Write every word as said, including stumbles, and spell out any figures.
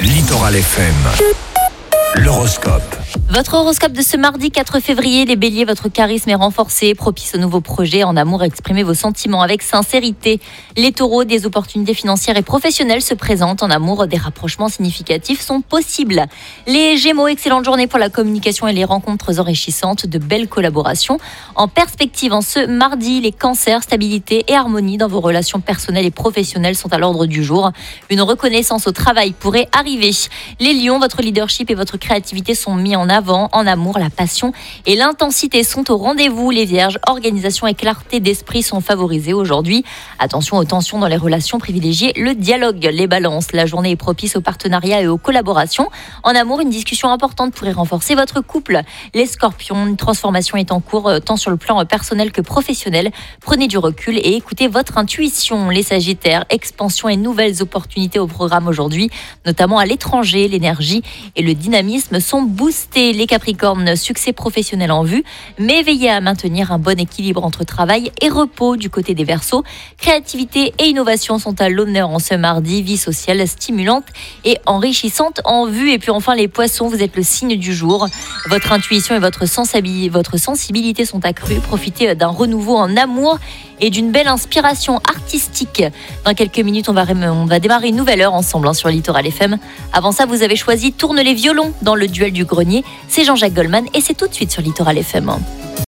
Littoral F M. L'horoscope. Votre horoscope de ce mardi quatre février, les béliers, votre charisme est renforcé, propice aux nouveaux projets. En amour, exprimez vos sentiments avec sincérité. Les taureaux, des opportunités financières et professionnelles se présentent. En amour, des rapprochements significatifs sont possibles. Les gémeaux, excellente journée pour la communication et les rencontres enrichissantes, de belles collaborations. En perspective, en ce mardi, les cancers, stabilité et harmonie dans vos relations personnelles et professionnelles sont à l'ordre du jour. Une reconnaissance au travail pourrait arriver. Les lions, votre leadership et votre créativité sont mis en avant. En amour, la passion et l'intensité sont au rendez-vous. Les vierges, organisation et clarté d'esprit sont favorisées aujourd'hui. Attention aux tensions dans les relations, privilégiez le dialogue. Les balances, la journée est propice aux partenariats et aux collaborations. En amour, une discussion importante pourrait renforcer votre couple. Les scorpions, une transformation est en cours tant sur le plan personnel que professionnel. Prenez du recul et écoutez votre intuition. Les sagittaires, expansion et nouvelles opportunités au programme aujourd'hui, notamment à l'étranger. L'énergie et le dynamisme sont boostés. Les capricornes, succès professionnel en vue, mais veillez à maintenir un bon équilibre entre travail et repos. Du côté des Verseaux, créativité et innovation sont à l'honneur en ce mardi. Vie sociale stimulante et enrichissante en vue. Et puis enfin les poissons, vous êtes le signe du jour. Votre intuition et votre sensibilité, votre sensibilité sont accrues. Profitez d'un renouveau en amour et d'une belle inspiration artistique. Dans quelques minutes, on va, on va démarrer une nouvelle heure ensemble hein, sur Littoral F M. Avant ça, vous avez choisi Tourne les violons dans le duel du grenier. C'est Jean-Jacques Goldman et c'est tout de suite sur Littoral F M.